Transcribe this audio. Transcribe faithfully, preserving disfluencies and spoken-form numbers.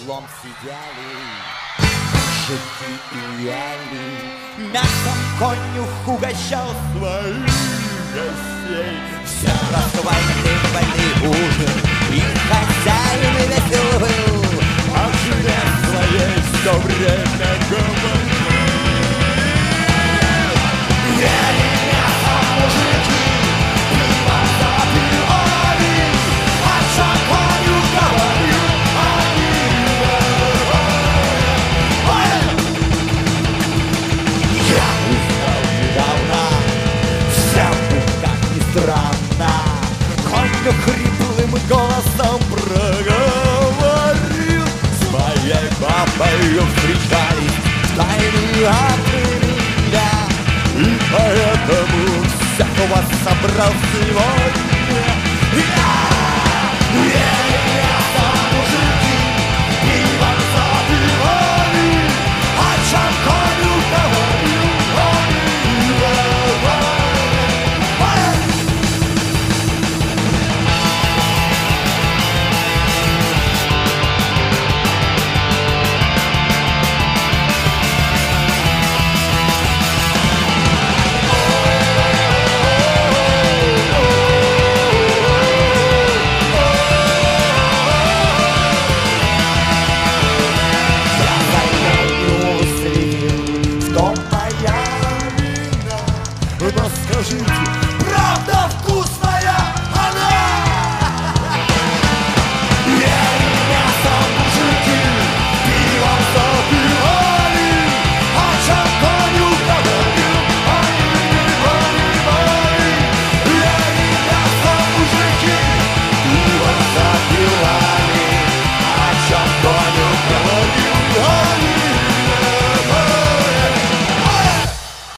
седлом сидели, жидкие и ели. Мясом конюх угощал своих гостей. Все расхваливали ужин, и хозяин весел был, а в жене своей все время говорил. Ели мясо мужики, пиво запивали, а что конюх говорил, они я узнал недавно, всем как ни странно, конюх хриплым голосом проговорил: с моей бабой встречались, тайны открыли я, и поэтому всякого собрал сегодня.